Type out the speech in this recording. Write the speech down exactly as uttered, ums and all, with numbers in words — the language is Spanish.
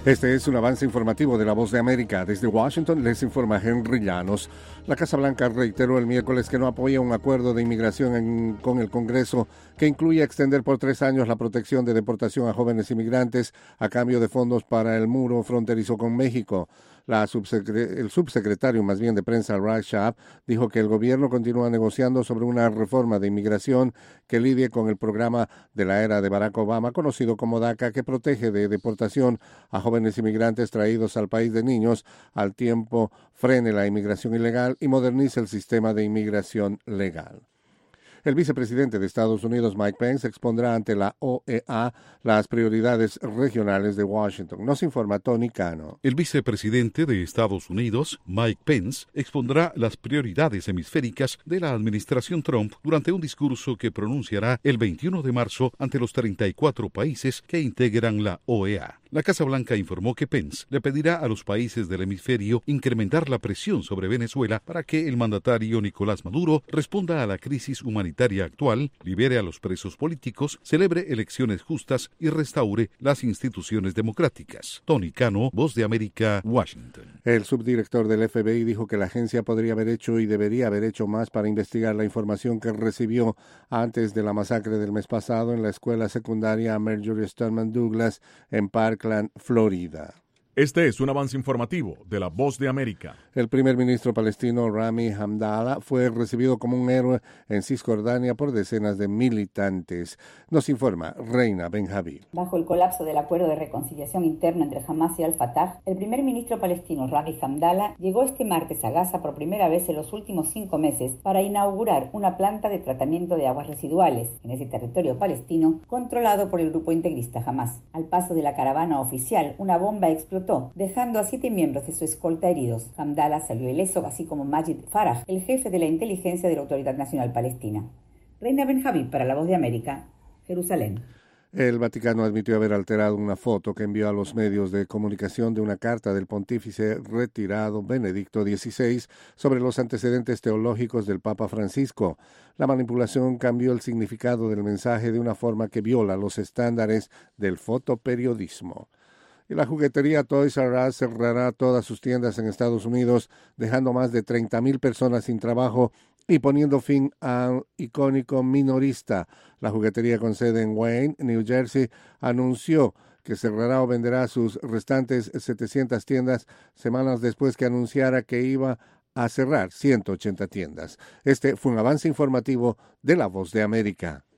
Este es un avance informativo de La Voz de América. Desde Washington les informa Henry Llanos. La Casa Blanca reiteró el miércoles que no apoya un acuerdo de inmigración en, con el Congreso que incluye extender por tres años la protección de deportación a jóvenes inmigrantes a cambio de fondos para el muro fronterizo con México. La subsecre- el subsecretario más bien de prensa, Raj Shah, dijo que el gobierno continúa negociando sobre una reforma de inmigración que lidie con el programa de la era de Barack Obama, conocido como DACA, que protege de deportación a jóvenes inmigrantes traídos al país de niños, al tiempo frene la inmigración ilegal y moderniza el sistema de inmigración legal. El vicepresidente de Estados Unidos, Mike Pence, expondrá ante la O E A las prioridades regionales de Washington. Nos informa Tony Cano. El vicepresidente de Estados Unidos, Mike Pence, expondrá las prioridades hemisféricas de la administración Trump durante un discurso que pronunciará el veintiuno de marzo ante los treinta y cuatro países que integran la O E A. La Casa Blanca informó que Pence le pedirá a los países del hemisferio incrementar la presión sobre Venezuela para que el mandatario Nicolás Maduro responda a la crisis humanitaria actual, libere a los presos políticos, celebre elecciones justas y restaure las instituciones democráticas. Tony Cano, Voz de América, Washington. El subdirector del F B I dijo que la agencia podría haber hecho y debería haber hecho más para investigar la información que recibió antes de la masacre del mes pasado en la escuela secundaria Marjory Stoneman Douglas en Parkland, Florida. Este es un avance informativo de La Voz de América. El primer ministro palestino Rami Hamdallah fue recibido como un héroe en Cisjordania por decenas de militantes. Nos informa Reina Benjaví. Bajo el colapso del acuerdo de reconciliación interno entre Hamas y Al-Fatah, el primer ministro palestino Rami Hamdallah llegó este martes a Gaza por primera vez en los últimos cinco meses para inaugurar una planta de tratamiento de aguas residuales en ese territorio palestino controlado por el grupo integrista Hamas. Al paso de la caravana oficial, una bomba explotó, dejando a siete miembros de su escolta heridos. Hamdallah salió ileso, así como Majid Farah, el jefe de la inteligencia de la Autoridad Nacional Palestina. Reina Benjaví para La Voz de América, Jerusalén. El Vaticano admitió haber alterado una foto que envió a los medios de comunicación de una carta del pontífice retirado Benedicto dieciséis sobre los antecedentes teológicos del Papa Francisco. La manipulación cambió el significado del mensaje de una forma que viola los estándares del fotoperiodismo. Y la juguetería Toys R Us cerrará todas sus tiendas en Estados Unidos, dejando más de treinta mil personas sin trabajo y poniendo fin al icónico minorista. La juguetería con sede en Wayne, New Jersey, anunció que cerrará o venderá sus restantes setecientas tiendas semanas después que anunciara que iba a cerrar ciento ochenta tiendas. Este fue un avance informativo de La Voz de América.